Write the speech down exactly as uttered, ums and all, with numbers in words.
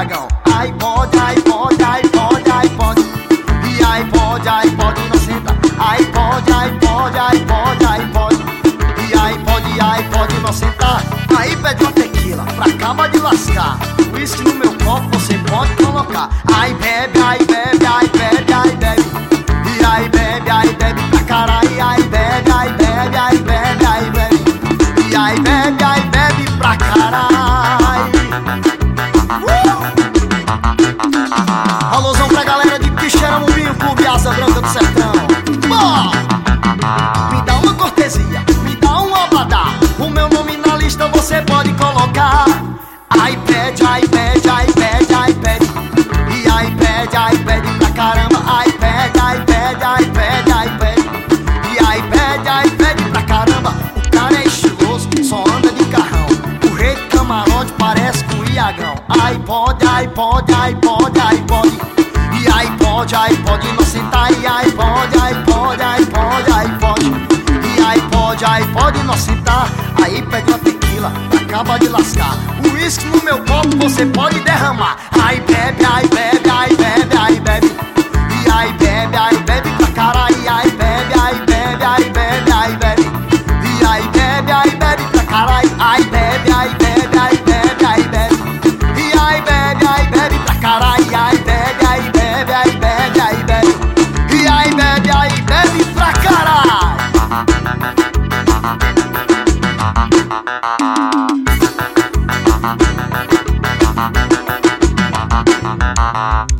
Iagão. Aí pode, aí pode, aí pode, aí pode. E aí pode, aí pode não sentar. Aí pode, aí pode, aí pode, aí pode. E aí pode, aí pode não sentar. Aí pede uma tequila pra acabar de lascar. Whisky no meu copo você pode colocar. Aí bebe, aí bebe, aí bebe, aí bebe. E aí bebe, aí bebe pra caralho. Aí bebe, aí bebe, aí bebe, aí bebe. E aí bebe, aí bebe pra caralho. uh! Alôzão pra galera de Quixeramobim, Clube Asa Branca do Sertão. Bom, me dá uma cortesia, me dá um abadá. O meu nome na lista você pode colocar. Aí pede, aí pede, aí pede, aí pede. E aí pede, aí pede pra caramba. Aí pede, aí pede, aí pede, aí pede. E aí pede, aí pede pra caramba. O cara é estiloso, só anda de carrão. O rei de camarote parece com o Iagão. Aí pode, aí pode, aí pode, aí pode. E aí pode, aí pode não sentar. E aí pode, aí pode, aí pode, aí pode. E aí pode, aí pode não sentar. Aí pede uma tequila, acaba de lascar. O uísque no meu copo você pode derramar. Aí bebe, aí bebe, aí bebe, aí bebe. E aí bebe, aí bebe pra caralho. E aí bebe, aí bebe, aí bebe, aí bebe. E aí bebe, aí bebe pra caralho. Aí bebe, aí bebe, aí bebe, aí bebe. E aí bebe, aí bebe pra caralho. E aí bebe, aí bebe, aí bebe, aí bebe. E aí bebe, aí bebe pra caralho.